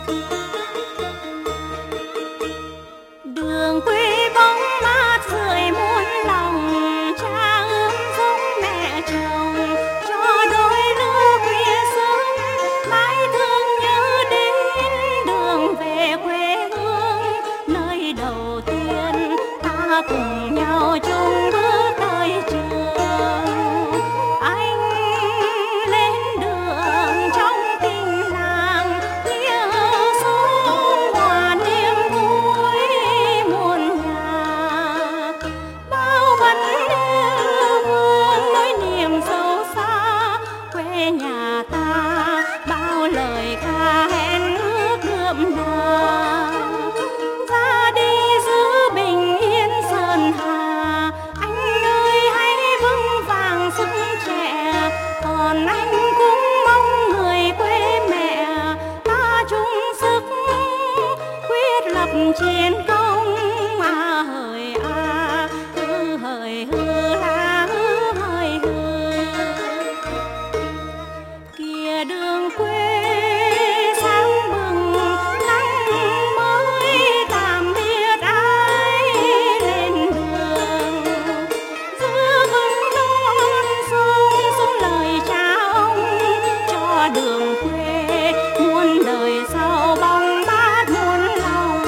Đường quê bóng mát rượi muôn lòng, cha ươm giống mẹ chồng cho đôi lứa khuya sớm, mãi thương nhớ đến đường về quê hương, nơi đầu tiên ta cùng nhau chung bước tới trường. Anh lên đường trong tình làng, nghĩa sống hòa niềm vui muôn nhà. Bao vấn yêu thương nỗi niềm sâu xa quê nhà ta, bao lời ca hẹn ước đượm đà. Ra đi giữ bình yên sơn hà, anh ơi hãy vững vàng sức trẻ. Còn anh cũng mong người quê mẹ ta chung sức quyết lập chiến công. À hời à, hời hừ là hời hừ. Kìa đường quê sáng bừng nắng mới tạm biệt ai lên đường, giữ vững non sông xuống lời cha ông cho đường quê muôn đời sau bóng mát muôn lòng.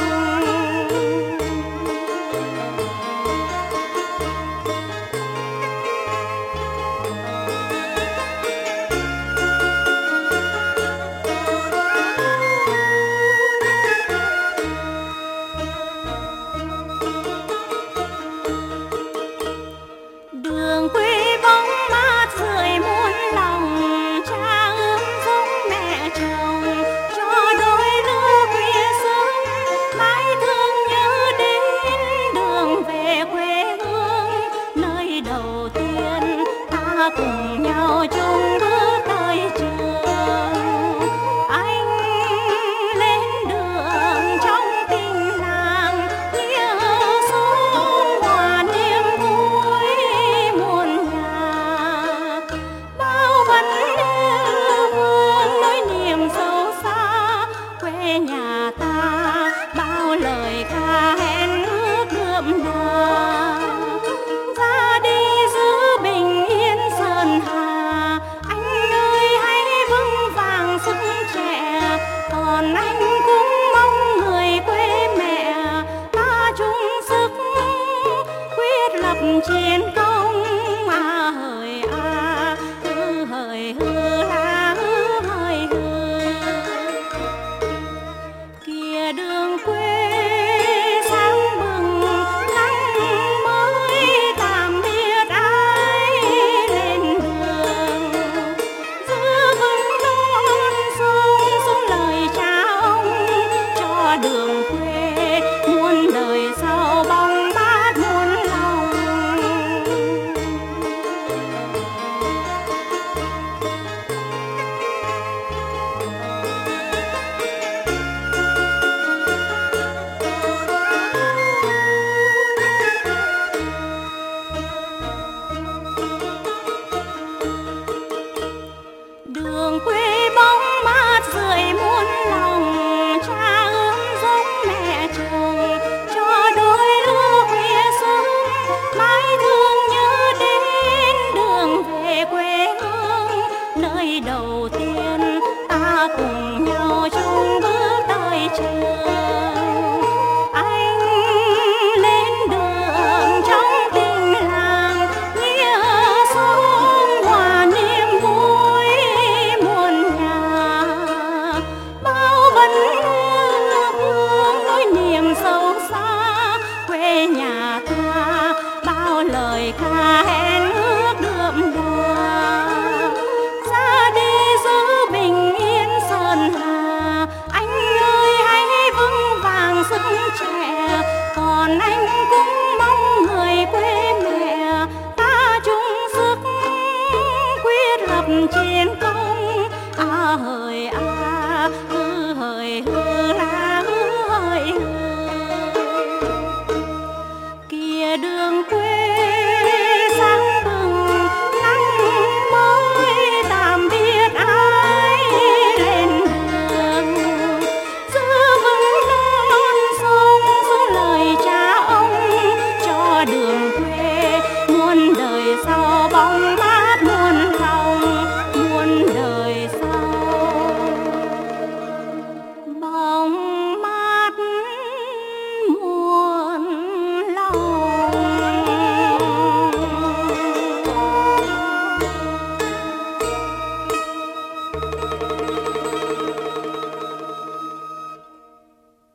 Đường quê bóng mát rượi muôn lòng, cha ươm giống mẹ chồng cho đôi lứa khuya sớm, mãi thương nhớ đến đường về quê hương, nơi đầu tiên ta cùng nhau chung bước tới trường. Anh lên đường trong tình làng, nghĩa sống hòa niềm vui muôn nhà. Bao vấn yêu thương nỗi niềm sâu xa quê nhà ta, bao lời ca hẹn ước đượm đà. Ra đi giữ bình yên sơn hà, anh ơi hãy vững vàng sức trẻ. Còn anh cũng mong người quê mẹ ta chung sức quyết lập chiến công. À hời à, hời hừ là hời hừ. Kìa đường quê sáng bừng nắng mới tạm biệt ai lên đường, giữ vững non sông xuống lời cha ông cho đường quê muôn đời sau bóng mát muôn lòng. Đường quê bóng mát rượi muôn lòng, cha ươm giống mẹ chồng cho đôi lứa khuya sớm, mãi thương nhớ đến đường về quê hương, nơi đầu tiên ta cùng nhau chung bước tới trường.